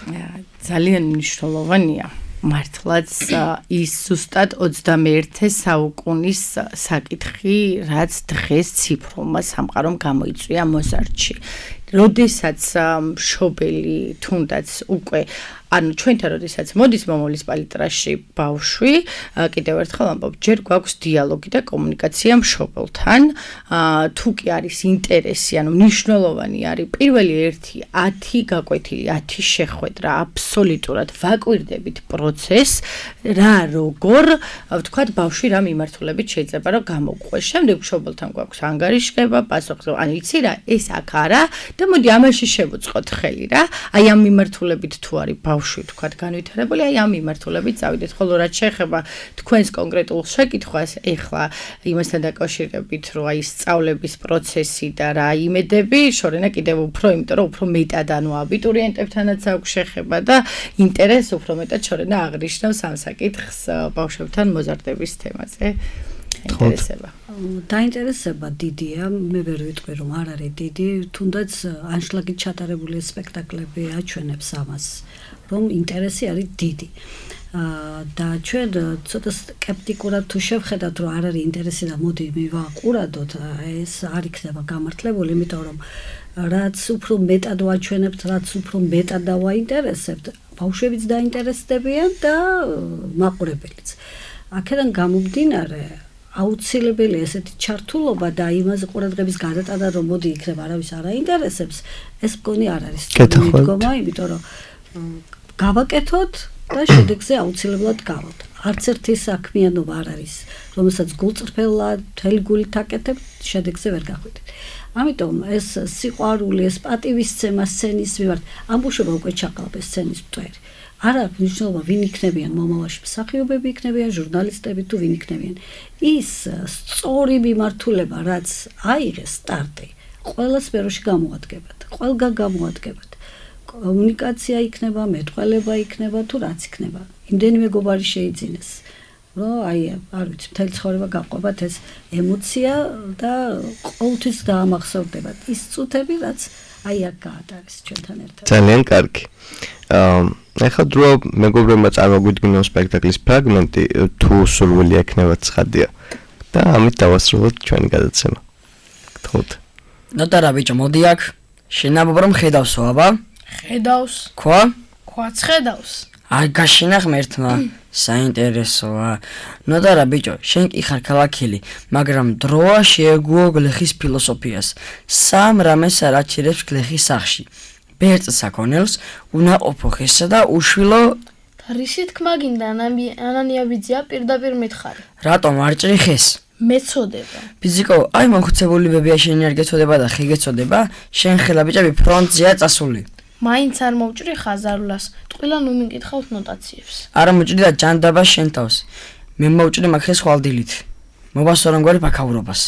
ძალიან მნიშვნელოვანია. მართლაც ის ზუსტად ოცდამეერთე საუკუნის საკითხი, რაც დღეს ციფრულმა სამყარომ გამოიწვია მოზარდში. როდესაც მშობელი თუნდაც უკვე ანუ ჩვენთან როდესაც მოდის მომავლის პალიტრაში ბავშვი, კიდევ ერთხელ ამბობ, ჯერ გვაქვს დიალოგი და კომუნიკაცია მშობელთან, თუ კი არის ინტერესი, ანუ მნიშვნელოვანი არის პირველი ერთი ათი გაკვეთილი, ათი შეხვედრა, აბსოლუტურად ვაკვირდებით პროცესს, რა როგორ, ვთქვათ, ბავშვი რა მიმართულებით შეიძლება რომ გამოგყვეს. შემდეგ მშობელთან გვაქვს ანგარიშგება, პასუხი, ანუ იცი რა, ეს აქ არა და მოდი ამაში შევუწყოთ ხელი რა. აი ამ მიმართულებით თუ არის ბავშვი თქვათ განვითარებული, აი ამ მიმართულებით წავიდეთ. ხოლო რაც შეეხება თქვენს კონკრეტულ შეკითხვას, ეხლა იმასთან დაკავშირებით, რომ აი სწავლების პროცესი და რა იმედები, შორენა კიდევ უფრო, იმიტომ რომ უფრო მეტად ანუ აბიტურიენტებთანაც აქვს შეხება და ინტერესი უფრო მეტად შორენა აღნიშნავს ამ საკითხს ბავშვებთან მოზარდების თემაზე. ინტერესება. დაინტერესება დიდია, მე ვერ ვიტყვი რომ არ არის დიდი, თუნდაც ანშლაგით ჩატარებული სპექტაკლები აჩვენებს ამას, რომ ინტერესი არის დიდი. და ჩვენ ცოტა скеპტიკურად თუ შევხედავთ რომ არ არის ინტერესი და მოდი მივაყურადოთ, ეს არ იქნება გამართლებული, იმიტომ რომ რაც უფრო მეტად ვაჩვენებთ, რაც უფრო მეტად დავაინტერესებთ, ბავშვებიც დაინტერესდებიან და მაყურებელიც. აქედან გამომდინარე აუცილებელი ესეთი ჩართულობა და იმაზე ყურადღების გადატანა რომ მოდი იქნება არავის არ აინტერესებს, ეს მგონი არ არის მიდგომა, იმიტომ რომ გავაკეთოთ და შედეგზე აუცილებლად გავალთ. არც ერთი საქმიანობა არ არის, რომელსაც გულწრფელად, მთელი გულით აკეთებთ, შედეგზე ვერ გახვიდეთ. ამიტომ ეს სიყვარული, ეს პატივისცემა სცენის მიმართ, ამბუშობა უკვე ჩაყალბეს სცენის მტვერი. არ აქვს მნიშვნელობა ვინ იქნებიან მომავალში, მსახიობები იქნებიან, ჟურნალისტები თუ ვინ იქნებიან. ის სწორი მიმართულება, რაც აიღეს სტარტი, ყველა სფეროში გამოადგებათ, ყველგან გამოადგებათ. კომუნიკაცია იქნება, მეტყველება იქნება თუ რაც იქნება. იმდენი მეგობარი შეიძინეს, რომ აი, არ ვიცი, მთელი ცხოვრება გავყვებათ ეს ემოცია და ყოველთვის დაამახსოვრდებათ ის წუთები, რაც აი აქ გაატარეს ჩვენთან ერთად. ძალიან კარგი. აა ეხლა დრო მეგობრებმა წარმოგვიდგინონ სპექტაკლის ფრაგმენტი, თუ სურვილი ექნება ცხადია და ამით დავასრულოთ ჩვენი გადაცემა. გთხოვთ. ნოტარა ბიჭო, მოდი აქ. შენაბობრომ ხედავსო, აბა? ხედავს. ქვა? ქვაც ხედავს. აი გაშინა ღმერთმა. საინტერესოა. ნოტარა ბიჭო, შენ კი ხარ ქალაქელი, მაგრამ დროა შეეგუო გლეხის ფილოსოფიას. სამ რამეს არაჩერებს გლეხის სახში. ბერწ საქონელს, უნაყოფო ხესა და უშვილო რისი თქმა გინდა ანანიაბიძია პირდაპირ მითხარი. რატომ არ ჭრი ხეს? მეწოდება. ფიზიკო, აი მოხუცებული ბებია შენი არ გეწოდება და ხე გეწოდება, შენ ხელა ბიჭები ფრონტზეა წასული. მაინც არ მოვჭრი ხაზარულას, ტყილა ნუ მიკითხავთ ნოტაციებს. არა მოჭრი და ჯანდაბა შენ თავს. მე მოვჭრი მაგხეს ხვალდილით. მოვასწო რომგვარი ფაქაურობას.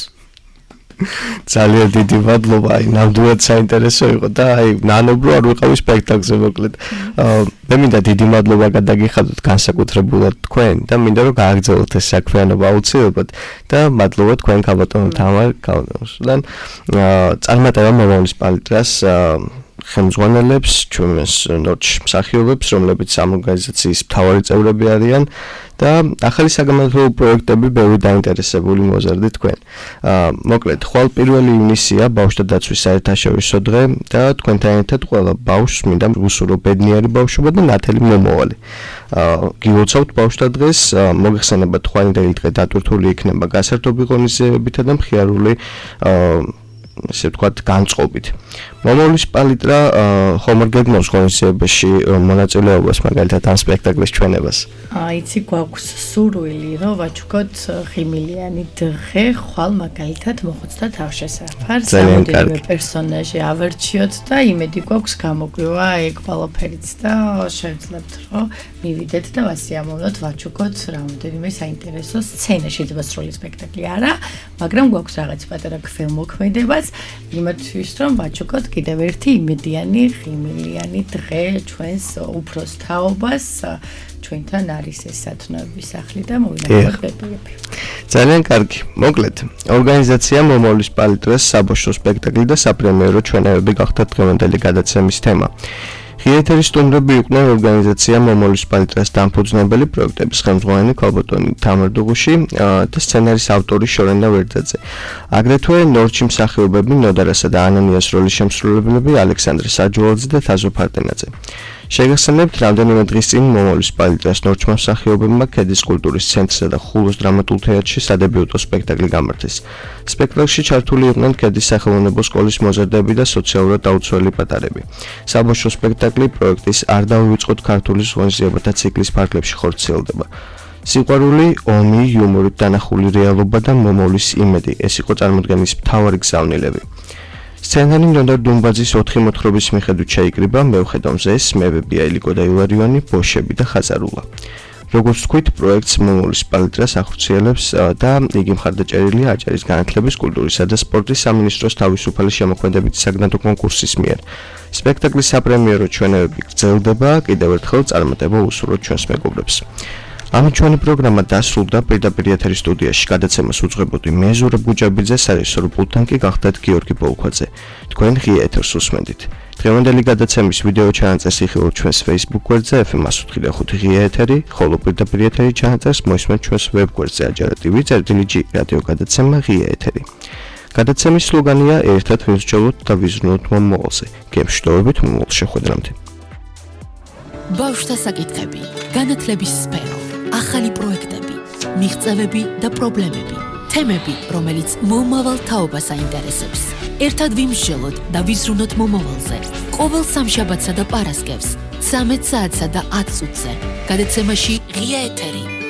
ძალიან დიდი მადლობა, აი ნამდვილად საინტერესო იყო და აი ნანობრო არ ვიყავი სპექტაკლზე მოკლედ. მე მინდა დიდი მადლობა გადაგიხადოთ განსაკუთრებულად თქვენ და მინდა რომ გააგრძელოთ ეს საქმიანობა აუცილებლად და მადლობა თქვენ ქალბატონო თამარ ქალბატონოსთან. წარმატება მომავლის პალიტრას ხელმძღვანელებს, ჩვენს ნორჩ მსახიობებს, რომლებიც ამ ორგანიზაციის მთავარი წევრები არიან და ახალი საგამოძიებო პროექტები ბევრი დაინტერესებული მოზარდი თქვენ. აა მოკლედ, ხვალ პირველი ივნისია ბავშვთა დაცვის საერთაშორისო დღე და თქვენთან ერთად ყველა ბავშვს მინდა უსურო ბედნიერი ბავშვობა და ნათელი მომავალი. აა გილოცავთ ბავშვთა დღეს, მოგეხსენებათ ხვალინდელი დღე დატვირთული იქნება გასართობი ღონისძიებებითა და მხიარული აა ესე ვთქვათ, განწყობით. მომავლის პალიტრა ხომ არ გეგმავს ღონისძიებაში მონაწილეობას, მაგალითად ამ სპექტაკლის ჩვენებას? აიცი, გვაქვს სურვილი, რომ ვაჩუქოთ ღიმილიანი დღე, ხვალ მაგალითად მოხუცთა თავშესაფარს, სამოდელო პერსონაჟი ავერჩიოთ და იმედი გვაქვს გამოგვივა ეგ ყველაფერიც და შევძლებთ, რომ მივიდეთ და ვასიამოვნოთ, ვაჩუქოთ რამოდენიმე საინტერესო სცენა, შეიძლება სრული სპექტაკლი არა, მაგრამ გვაქვს რაღაც პატარა ქველმოქმედებას იმათთვის, რომ ვაჩუქოთ კიდევ ერთი იმედიანი ღიმილიანი დღე ჩვენს უფროს თაობას ჩვენთან არის ეს სათნოების სახლი და მოვინახოთ ბებიები. ძალიან კარგი. მოკლედ, ორგანიზაცია მომავლის პალიტრას საბავშვო სპექტაკლი და საპრემიერო ჩვენებები გახდა დღევანდელი გადაცემის თემა. ღია-ეთერის სტუმრები იყვნენ ორგანიზაცია მომავლის პალიტრას დამფუძნებელი პროექტების ხელმძღვანელი ქალბატონი თამარ დუღუში და სცენარის ავტორი შორენა ვერძაძე. აგრეთვე ნორჩი მსახიობები ნოდარასა და ანანიას როლის შემსრულებლები ალექსანდრე საჯულაძე და თაზო ფარტენაძე. შეგახსენებთ, რამდენიმე დღის წინ მომავლის პალიტრას ნორჩმა მსახიობებმა ქედის კულტურის ცენტრსა და ხულოს დრამატულ თეატრში სადებიუტო სპექტაკლი გამართეს. სპექტაკლში ჩართული იყვნენ ქედის სახელმწიფო სკოლის მოზარდები და სოციალურად დაუცველი პატარები. საბავშვო სპექტაკლი პროექტის არ დავივიწყოთ ქართული ღონისძიებათა ციკლის ფარგლებში ხორციელდება. სიყვარული, ომი, იუმორით დანახული რეალობა და მომავლის იმედი ეს იყო წარმოდგენის მთავარი გზავნილები. სცენარი ნოდარ დუმბაძის ოთხი მოთხრობის მიხედვით შეიკრიბა მევხედავ მზეს, მევებია ილიკო და ილარიონი, ბოშები და ხაზარულა. როგორც თქვით, პროექტს მომავლის პალიტრას ახორციელებს და იგი მხარდაჭერილია აჭარის განათლების, კულტურისა და სპორტის სამინისტროს თავისუფალი შემოქმედებითი საგნათო კონკურსის მიერ. სპექტაკლის საპრემიერო ჩვენებები გრძელდება, კიდევ ერთხელ წარმატება უსურვოთ ჩვენს მეგობრებს. ამით ჩვენი პროგრამა დასრულდა. პირდაპირ ეთერის სტუდიაში გადაცემას უძღვებოდი მე ზურაბ გუჯაბიძე, სარეჟისორო პულტთან კი გახდათ გიორგი ბოლქვაძე. თქვენ ღია ეთერს უსმენდით. დღევანდელი გადაცემის ვიდეო ჩანაწერს იხილავთ ჩვენს Facebook გვერდზე ეფ ემ one oh five ღია ეთერი, ხოლო პირდაპირ ეთერი ჩანაწერს მოისმენთ ჩვენს ვებ გვერდზე აჯარა ტივ წერტილი ჯი რადიო გადაცემა ღია ეთერი. გადაცემის სლოგანია ერთად ვიზრჯელოთ და ვიზრუნოთ მომავალზე. გემშვიდობებით მომავალ შეხვედრამდე. ბავშვთა საკითხები, განათლების სფერო, ახალი პროექტები, მიღწევები და პრობლემები, თემები, რომელიც მომავალ თაობას აინტერესებს. ერთად ვიმსჯელოთ და ვიზრუნოთ მომავალზე. ყოველ სამშაბათსა და პარასკევს, ცამეტ საათსა და ათ წუთზე. გადაცემაში ღია ეთერი.